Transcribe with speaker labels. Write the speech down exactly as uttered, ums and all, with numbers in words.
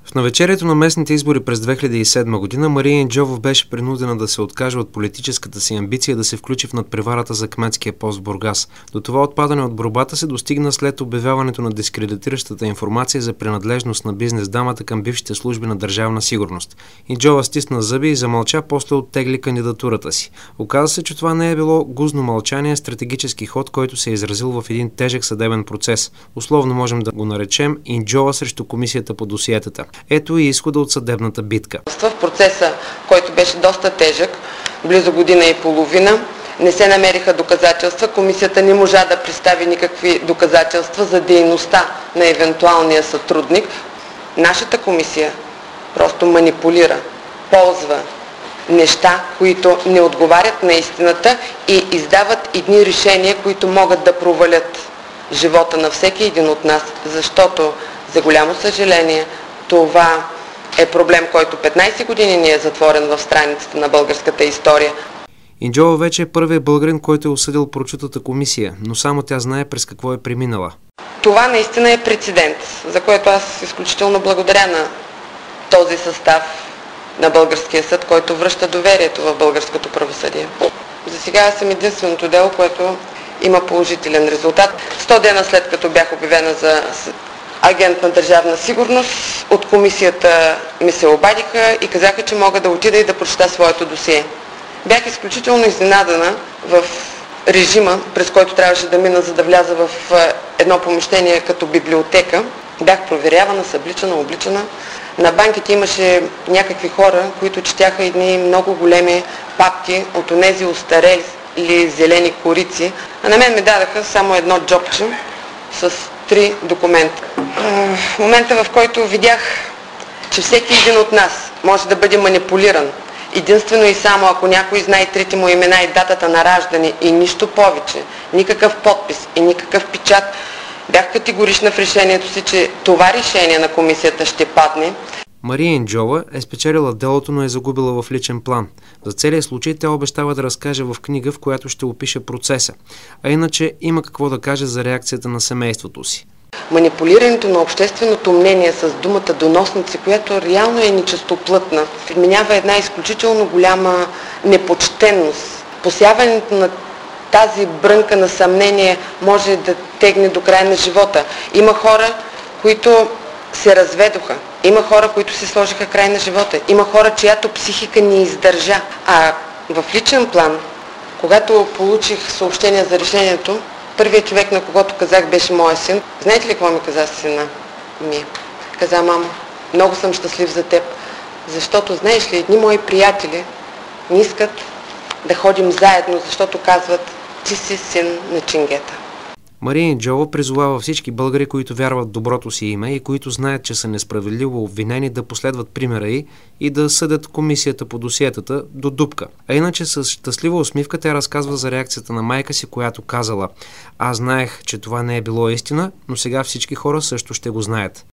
Speaker 1: В навечерието на местните избори през две хиляди и седма година Мария Инджова беше принудена да се откаже от политическата си амбиция да се включи в надпреварата за кметския пост в Бургас. До това отпадане от борбата се достигна след обявяването на дискредитиращата информация за принадлежност на бизнес дамата към бившите служби на Държавна сигурност. Инджова стисна зъби и замълча, после оттегли кандидатурата си. Оказа се, че това не е било гузно мълчание, а стратегически ход, който се е изразил в един тежък съдебен процес. Условно можем да го наречем Инджова срещу комисията по досиетата. Ето и изхода от съдебната битка.
Speaker 2: В процеса, който беше доста тежък, близо година и половина, не се намериха доказателства. Комисията не можа да представи никакви доказателства за дейността на евентуалния сътрудник. Нашата комисия просто манипулира, ползва неща, които не отговарят на истината и издават едни решения, които могат да провалят живота на всеки един от нас, защото, за голямо съжаление, това е проблем, който петнайсет години ни е затворен в страницата на българската история.
Speaker 1: Инджова вече е първият българин, който е осъдил прочутата комисия, но само тя знае през какво е преминала.
Speaker 2: Това наистина е прецедент, за което аз изключително благодаря на този състав на българския съд, който връща доверието в българското правосъдие. За сега аз съм единственото дело, което има положителен резултат. сто дена след като бях обявена за агент на Държавна сигурност, от комисията ми се обадиха и казаха, че мога да отида и да прочета своето досие. Бях изключително изненадана в режима, през който трябваше да мина, за да вляза в едно помещение като библиотека. Бях проверявана, събличана, обличана. На банките имаше някакви хора, които четяха едни много големи папки от онези остарели зелени корици, а на мен ми дадаха само едно джобче с три документа. В момента, в който видях, че всеки един от нас може да бъде манипулиран, единствено и само ако някой знае трите му имена и датата на раждане и нищо повече, никакъв подпис и никакъв печат, бях категорична в решението си, че това решение на комисията ще падне.
Speaker 1: Мария Инджова е спечелила делото, но е загубила в личен план. За целия случай тя обещава да разкаже в книга, в която ще опише процеса. А иначе има какво да каже за реакцията на семейството си.
Speaker 2: Манипулирането на общественото мнение с думата доносници, която реално е нечистоплътна, вменява една изключително голяма непочтенност. Посяването на тази брънка на съмнение може да тегне до края на живота. Има хора, които се разведоха. Има хора, които се сложиха край на живота. Има хора, чиято психика не издържа. А в личен план, когато получих съобщение за решението, първият човек, на когото казах, беше моя син. Знаете ли какво ми каза сина ми? Каза: мамо, много съм щастлив за теб, защото, знаеш ли, едни мои приятели не искат да ходим заедно, защото казват: ти си син на ченгета.
Speaker 1: Мария Инджова призовава всички българи, които вярват в доброто си име и които знаят, че са несправедливо обвинени, да последват примера й и да съдят комисията по досиетата до дупка. А иначе с щастлива усмивка тя разказва за реакцията на майка си, която казала: аз знаех, че това не е било истина, но сега всички хора също ще го знаят.